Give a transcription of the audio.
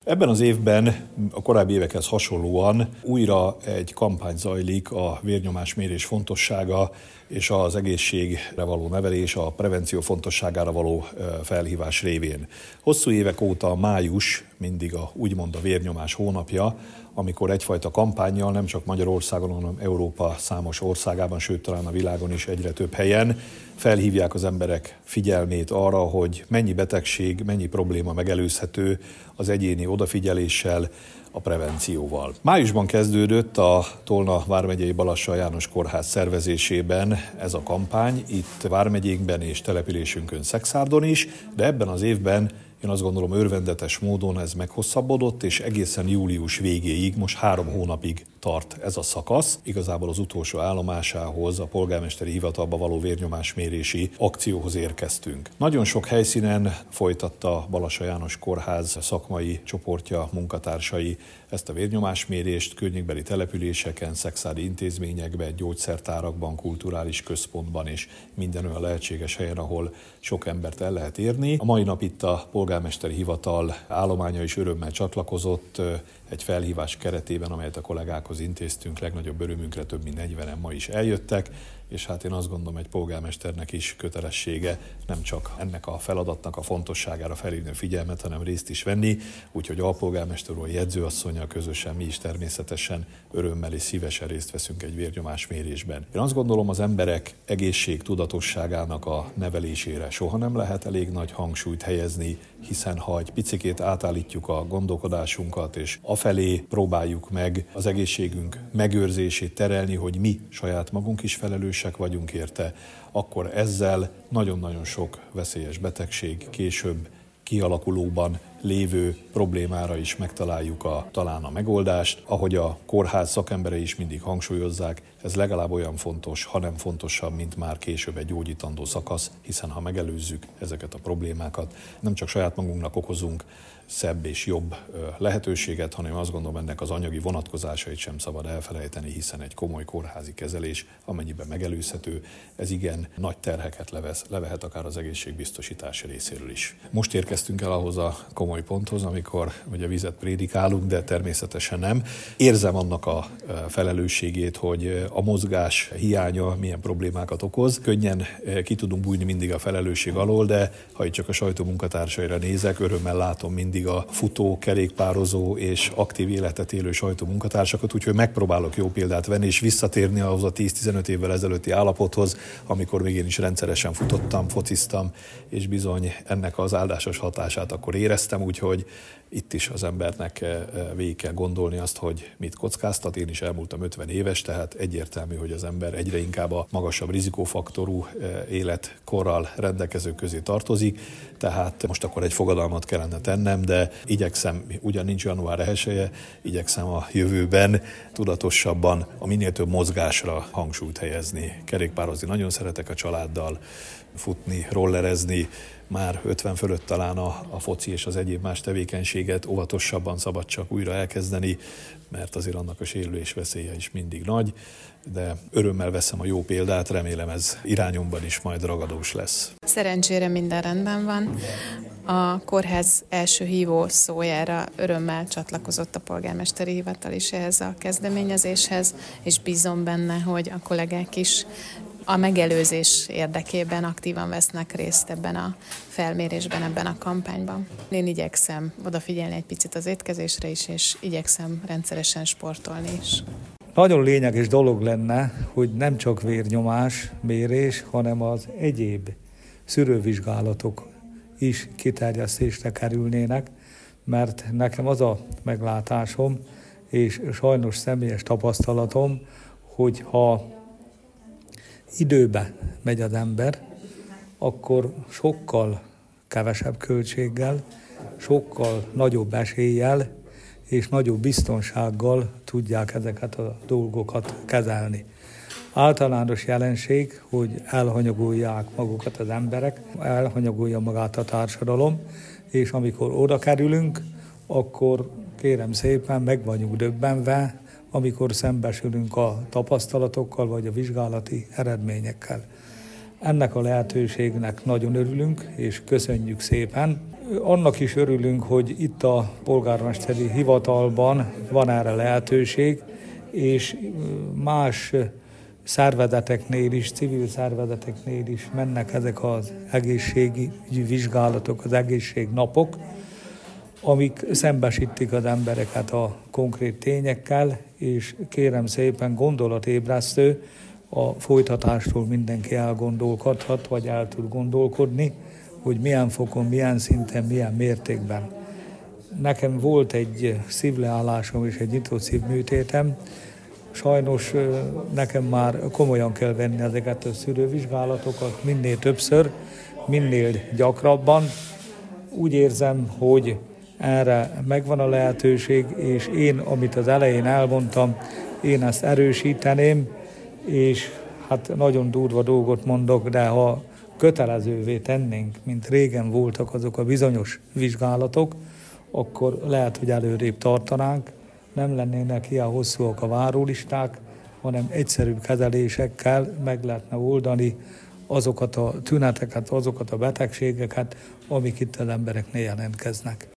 Ebben az évben a korábbi évekhez hasonlóan újra egy kampány zajlik a vérnyomásmérés fontossága és az egészségre való nevelés, a prevenció fontosságára való felhívás révén. Hosszú évek óta május mindig úgymond a vérnyomás hónapja, amikor egyfajta kampánnyal nem csak Magyarországon, hanem Európa számos országában, sőt talán a világon is egyre több helyen felhívják az emberek figyelmét arra, hogy mennyi betegség, mennyi probléma megelőzhető az egyéni odafigyeléssel, a prevencióval. Májusban kezdődött a Tolna vármegyei Balassa János Kórház szervezésében ez a kampány, itt vármegyénkben és településünkön Szexárdon is, de ebben az évben én azt gondolom örvendetes módon ez meghosszabbodott, és egészen július végéig, most 3 hónapig tart ez a szakasz. Igazából az utolsó állomásához, a polgármesteri hivatalba való vérnyomásmérési akcióhoz érkeztünk. Nagyon sok helyszínen folytatta Balassa János Kórház szakmai csoportja, munkatársai ezt a vérnyomásmérést, környékbeli településeken, szexárdi intézményekben, gyógyszertárakban, kulturális központban és minden olyan lehetséges helyen, ahol sok embert el lehet érni. A mai nap itt a polgármesteri hivatal állománya is örömmel csatlakozott egy felhívás keretében, amelyet a kollégákhoz intéztünk, legnagyobb örömünkre több mint 40-en ma is eljöttek, és hát én azt gondolom, egy polgármesternek is kötelessége nem csak ennek a feladatnak a fontosságára felhívni a figyelmet, hanem részt is venni, úgyhogy alpolgármester úr, jegyzőasszonnyal közösen mi is természetesen örömmel és szívesen részt veszünk egy vérnyomásmérésben. Én azt gondolom, az emberek egészségtudatosságának a nevelésére soha nem lehet elég nagy hangsúlyt helyezni, hiszen ha egy picikét átállítjuk a gondolkodásunkat, és afelé próbáljuk meg az egészségünk megőrzését terelni, hogy mi saját magunk is felelősek vagyunk érte, akkor ezzel nagyon-nagyon sok veszélyes betegség később kialakulóban lévő problémára is megtaláljuk talán a megoldást. Ahogy a kórház szakemberei is mindig hangsúlyozzák, ez legalább olyan fontos, ha nem fontosabb, mint már később egy gyógyítandó szakasz, hiszen ha megelőzzük ezeket a problémákat, nem csak saját magunknak okozunk szebb és jobb lehetőséget, hanem azt gondolom, ennek az anyagi vonatkozásait sem szabad elfelejteni, hiszen egy komoly kórházi kezelés, amennyiben megelőzhető, ez igen nagy terheket levehet akár az egészségbiztosítás részéről is. Most érkeztünk el ahhoz a komoly ponthoz, amikor ugye vizet prédikálunk, de természetesen nem. Érzem annak a felelősségét, hogy a mozgás hiánya milyen problémákat okoz. Könnyen ki tudunk bújni mindig a felelősség alól, de ha itt csak a sajtó munkatársaira nézek, örömmel látom mindig a futó, kerékpározó és aktív életet élő sajtó munkatársakat, úgyhogy megpróbálok jó példát venni és visszatérni ahhoz a 10-15 évvel ezelőtti állapothoz, amikor még én is rendszeresen futottam, fociztam, és bizony ennek az áldásos hatását akkor éreztem, úgyhogy itt is az embernek végig kell gondolni azt, hogy mit kockáztat. Én is elmúltam 50 éves, tehát egyértelmű, hogy az ember egyre inkább a magasabb rizikófaktorú életkorral rendelkezők közé tartozik, tehát most akkor egy fogadalmat kellene tennem, de igyekszem, ugyan nincs január 1-e, igyekszem a jövőben tudatosabban a minél több mozgásra hangsúlyt helyezni. Kerékpározni nagyon szeretek a családdal, futni, rollerezni, már 50 fölött talán a foci és az egyéb más tevékenységet óvatosabban szabad csak újra elkezdeni, mert azért annak a sérülés veszélye is mindig nagy, de örömmel veszem a jó példát, remélem ez irányomban is majd ragadós lesz. Szerencsére minden rendben van. A kórház első hívó szójára örömmel csatlakozott a polgármesteri hivatal is ehhez a kezdeményezéshez, és bízom benne, hogy a kollégák is a megelőzés érdekében aktívan vesznek részt ebben a felmérésben, ebben a kampányban. Én igyekszem odafigyelni egy picit az étkezésre is, és igyekszem rendszeresen sportolni is. Nagyon lényeges dolog lenne, hogy nem csak vérnyomás mérés, hanem az egyéb szűrővizsgálatok is kiterjesztésre kerülnének, mert nekem az a meglátásom, és sajnos személyes tapasztalatom, hogy ha időbe megy az ember, akkor sokkal kevesebb költséggel, sokkal nagyobb eséllyel és nagyobb biztonsággal tudják ezeket a dolgokat kezelni. Általános jelenség, hogy elhanyagolják magukat az emberek, elhanyagolja magát a társadalom, és amikor oda kerülünk, akkor kérem szépen meg vagyunk döbbenve, amikor szembesülünk a tapasztalatokkal vagy a vizsgálati eredményekkel. Ennek a lehetőségnek nagyon örülünk, és köszönjük szépen. Annak is örülünk, hogy itt a polgármesteri hivatalban van erre lehetőség, és más szervezeteknél is, civil szervezeteknél is mennek ezek az egészségügyi vizsgálatok, az egészségnapok, amik szembesítik az embereket a konkrét tényekkel, és kérem szépen gondolatébresztő, a folytatástól mindenki elgondolkodhat, vagy el tud gondolkodni, hogy milyen fokon, milyen szinten, milyen mértékben. Nekem volt egy szívleállásom és egy nyitott szívműtétem. Sajnos nekem már komolyan kell venni ezeket a szűrővizsgálatokat minél többször, minél gyakrabban. Úgy érzem, hogy erre megvan a lehetőség, és én, amit az elején elmondtam, én ezt erősíteném, és hát nagyon durva dolgot mondok, de ha kötelezővé tennénk, mint régen voltak azok a bizonyos vizsgálatok, akkor lehet, hogy előrébb tartanánk, nem lennének ilyen hosszúak a várólisták, hanem egyszerűbb kezelésekkel meg lehetne oldani azokat a tüneteket, azokat a betegségeket, amik itt az embereknél jelentkeznek.